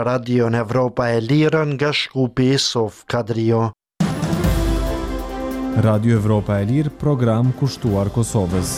Radio Evropa e Lirë nga Shkupi Sof Kadrio. Radio Evropa e Lirë, program kushtuar Kosovës.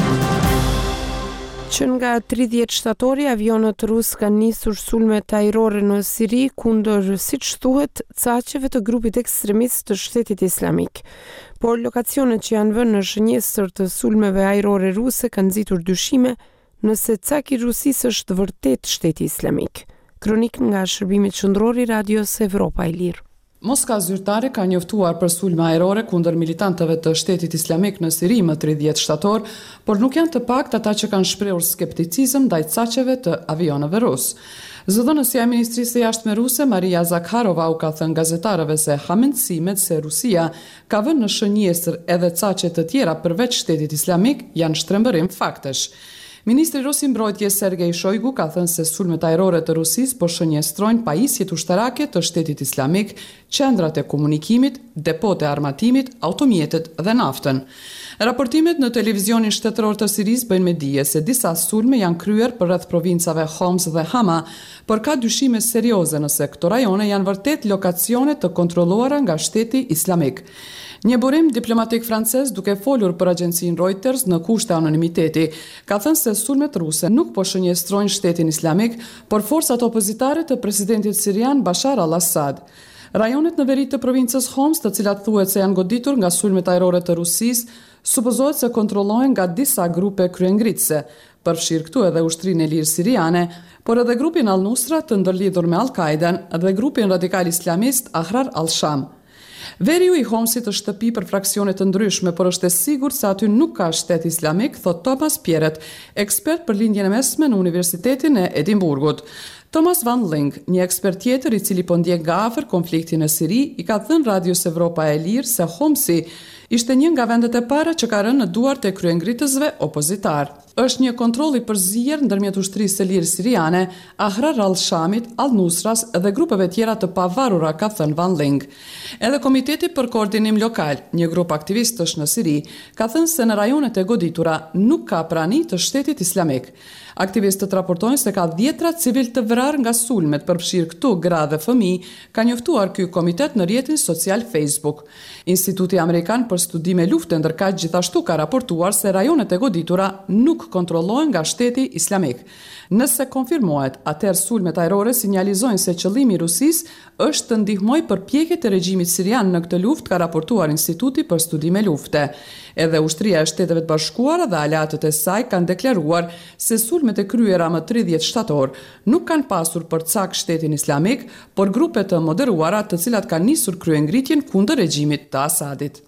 Që nga 30 shtatori, avionët rusë kanë nisur sulme ajrore në Siri kundër, siç thuhet, caqeve të grupit ekstremist të Shtetit Islamik. Por lokacionet që janë vënë në shënjestër të sulmeve ajrore ruse kanë nxitur dyshime nëse caki i Rusisë është vërtet Shteti Islamik. Kronik nga shërbimi qendror i Radios Evropa e Lirë. Moska zyrtare ka njoftuar për sulme ajrore kundër militantëve të Shtetit Islamik në Siri më 30 shtator, por nuk janë të paktë ata që kanë shprehur skepticizëm ndaj caqeve të avionëve rusë. Zëdhënësja e Ministrisë së Jashtme ruse, Maria Zakharova, u ka thënë gazetarëve se ha mendësimet se Rusia ka vënë në shënjestër edhe caqe të tjera përveç Shtetit Islamik janë shtrembërim faktesh. Ministri rus i mbrojtjes Sergej Shoigu ka thënë se sulmet ajrore të Rusisë po shënjestrojnë pajisjet ushtarake të Shtetit Islamik, qendrat e komunikimit, depotë e armatimit, automjetet dhe naftën. Raportimet në televizionin shtetëror të Sirisë bëjnë me dije se disa sulme janë kryer për rreth provincave Homs dhe Hama, por ka dyshime serioze nëse këto rajone janë vërtet lokacione të kontrolluara nga Shteti Islamik. Një burim diplomatik francez, duke folur për agjencinë Reuters në kushte anonimiteti, ka thënë se sulmet ruse nuk po shënjestrojnë Shtetin Islamik, por forcat opozitare të presidentit sirian Bashar al-Assad. Rajonet në veri të provincës Homs, të cilat thuhet se janë goditur nga sulmet ajrore të Rusisë, supozohet se kontrollohen nga disa grupe kryengritëse, përfshirë këtu edhe Ushtrinë e Lirë Siriane, por edhe grupin Al-Nusra të ndërlidhur me Al-Qaiden dhe grupin radikal islamist Ahrar al-Sham. Veriu i Homsit është shtëpi për fraksione të ndryshme, por është e sigurt se aty nuk ka shtet islamik, thot Thomas Pierret, ekspert për lindjen e mesme në Universitetin e Edimburgut. Thomas Van Ling, një ekspert tjetër i cili po ndjek nga afër konfliktin në Siri, i ka thënë Radios Evropa e Lirë se Homsi ishte një nga vendet e para që ka rënë në duart e kryengritësve opozitar. Është një kontroll i përzier ndërmjet ushtrisë së lirë siriane, Ahrar al-Shamit, Al-Nusras dhe grupeve tjera të pavarura, ka thënë Van Ling. Edhe Komiteti për Koordinim Lokal, një grup aktivistësh në Siri, ka thënë se në rajonet e goditura nuk ka prani të Shtetit Islamik. Aktivistët raportojnë se ka 10 civil të vrarë nga sulmet, përfshirë këtu gra dhe fëmijë, ka njoftuar ky komitet në rrjetin social Facebook. Instituti Amerikan për Studime Lufte ndërkaq gjithashtu ka raportuar se rajonet e goditura nuk kontrollohen nga Shteti Islamik. Nëse konfirmohet, atëherë sulmet ajrore sinjalizojnë se qëllimi i Rusisë është të ndihmojë përpjekjet e regjimit sirian në këtë luftë, ka raportuar Instituti për Studime Lufte. Edhe Ushtria e Shteteve të Bashkuara dhe aleatët e saj kanë deklaruar se sulmet e kryera më 30 shtator nuk kanë pasur për cak Shtetin Islamik, por grupe të moderuara të cilat kanë nisur kryengritjen kundër regjimit të Asadit.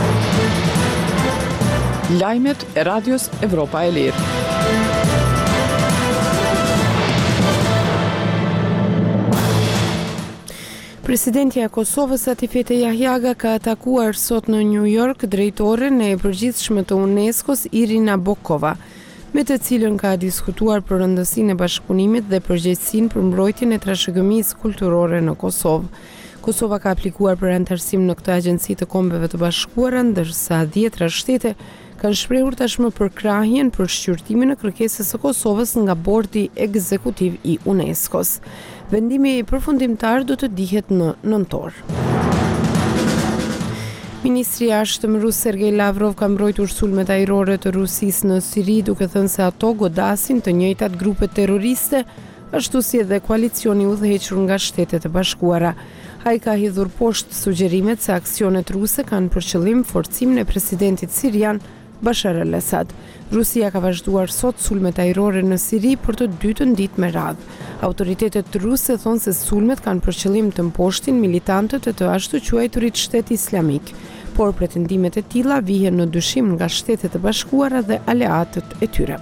Lajmet e Radios Evropa e Lirë. Presidentja e Kosovës Atifete Jahjaga ka atakuar sot në New York drejtoren e përgjithshme të UNESCO-s Irina Bokova, me të cilën ka diskutuar për rëndësinë e bashkëpunimit dhe përgjegjësinë për mbrojtjen e trashëgimisë kulturore në Kosovë. Kosova ka aplikuar për anëtarësim në këtë agjenci të Kombeve të Bashkuara, ndërsa 10 shtete kanë shprehur tashmë përkrahjen për shqyrtimin e kërkesës së Kosovës nga bordi ekzekutiv i UNESCO-s. Vendimi përfundimtar do të dihet në nëntor. Ministri i Jashtëm rus Sergej Lavrov ka mbrojtur sulmet ajrore të Rusisë në Siri, duke thënë se ato godasin të njëjtat grupe terroriste, ashtu si edhe koalicioni udhëhequr nga Shtetet e Bashkuara. Ai ka hidhur poshtë sugjerimet se aksionet ruse kanë për qëllim forcimin e presidentit sirian Bashar al-Assad. Rusia ka vazhduar sot sulmet ajrore në Siri për të dytën ditë me radhë. Autoritetet ruse thonë se sulmet kanë për qëllim të mposhtin militantët e të ashtu quajturit Shteti Islamik, por pretendimet e tilla vihen në dyshim nga Shtetet e Bashkuara dhe aleatët e tyre.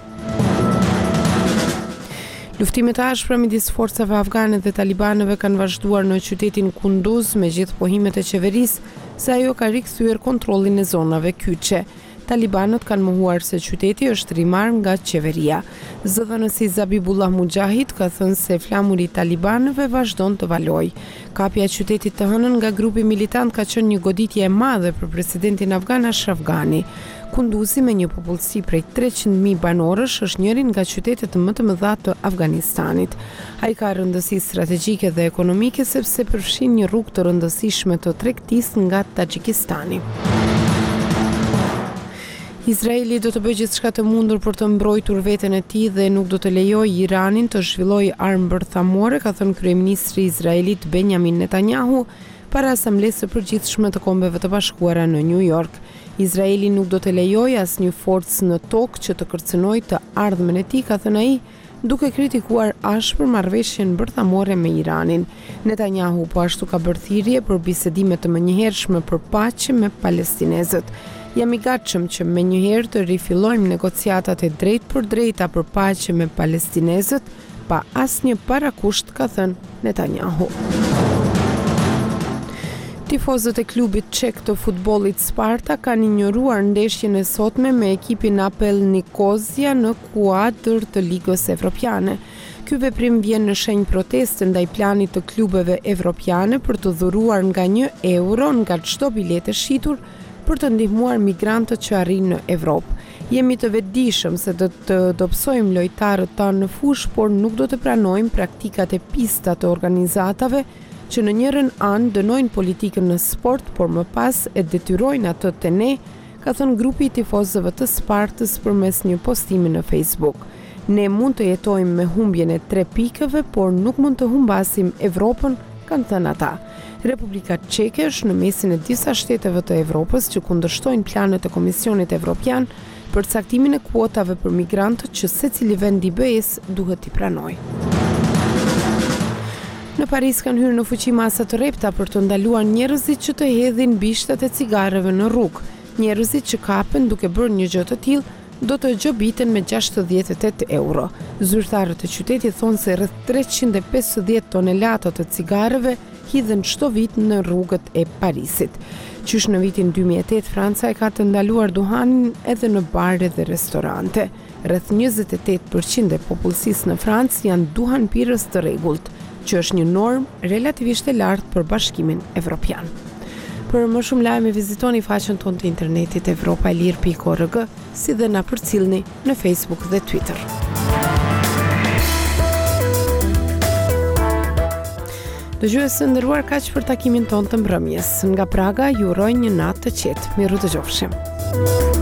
Luftimet e ashpra midis forcave afgane dhe talibanëve kanë vazhduar në qytetin Kunduz me gjithë pohimet e qeverisë se ajo ka rikthyer kontrollin e zonave kyçe. Talibanët kanë mohuar se qyteti është rimar nga qeveria. Zëdhënësi Zabibullah Mujahid ka thënë se flamuri i talibanëve vazhdon të valojë. Kapja e qytetit të hënën nga grupi militant ka qenë një goditje e madhe për presidentin afgan Ashraf Ghani. Kunduzi me një popullsi prej 300.000 banorësh është njëri nga qytetet më të mëdha të Afganistanit. Ai ka rëndësi strategjike dhe ekonomike sepse përfshin një rrugë të rëndësishme të tregtisë nga Taxhikistani. Izraeli do të bëjë gjithçka të mundur për të mbrojtur veten e tij dhe nuk do të lejojë Iranin të zhvillojë armë bërthamore, ka thënë kryeministri izraelit Benjamin Netanyahu para asamblesë së përgjithshme të Kombeve të Bashkuara në New York. Izraeli nuk do të lejojë asnjë forcë në tokë që të kërcënojë të ardhmen e tij, ka thënë ai, duke kritikuar ashpër marrëveshjen bërthamore me Iranin. Netanyahu po ashtu ka bërë thirrje për bisedime të menjëhershme për paqe me palestinezët. Jam i gatshëm që menjëherë të rifillojmë negociatat e drejtpërdrejta për paqe me palestinezët pa asnjë parakusht, ka thënë Netanyahu. Tifozët e klubit çek të futbollit Sparta kanë injoruar ndeshjen e sotme me ekipin Apel Nikozia në kuadër të Ligës Evropiane. Ky veprim vjen në shenjë proteste ndaj planit të klubeve evropiane për të dhuruar nga €1 nga çdo biletë shitur për të ndihmuar migrantët që arrin në Evropë. Jemi të vetëdijshëm se do të dobësojmë lojtarët tanë në fushë, por nuk do të pranojmë praktikat e pista të organizatave që në njërin anë dënojnë politikën në sport, por më pas e detyrojnë atë te ne, ka thënë grupi i tifozëve të Spartës përmes një postimi në Facebook. Ne mund të jetojmë me humbjen e 3 pikëve, por nuk mund të humbasim Evropën, kanë thënë ata. Republika Çeke është në mesin e disa shteteve të Evropës që kundërshtojnë planet e Komisionit Evropian për caktimin e kuotave për migrantët që secili vend i BE-s duhet t'i pranojë. Në Paris kanë hyrë në fuqi masa të repta për të ndaluar njerëzit që të hedhin bishtat e cigareve në rrugë. Njerëzit që kapen duke bërë një gjë të tillë do të gjobiten me €68. Zyrtarët e qytetit thonë se rreth 350 tonelata të cigareve hidhen çdo vit në rrugët e Parisit. Qysh në vitin 2008 Franca e ka të ndaluar duhanin edhe në bare dhe restorante. Rreth 28% e popullsisë në Francë janë duhanpirës të rregullt, që është një normë relativisht e lartë për Bashkimin Evropian. Për më shumë lajme vizitoni faqen tonë të internetit evropaelir.org, si dhe na përcillni në Facebook dhe Twitter. Dëgjues të nderuar, kaq për takimin tonë të mbrëmjes. Nga Praga ju uroj një natë të qetë. Miru dëgjofshim.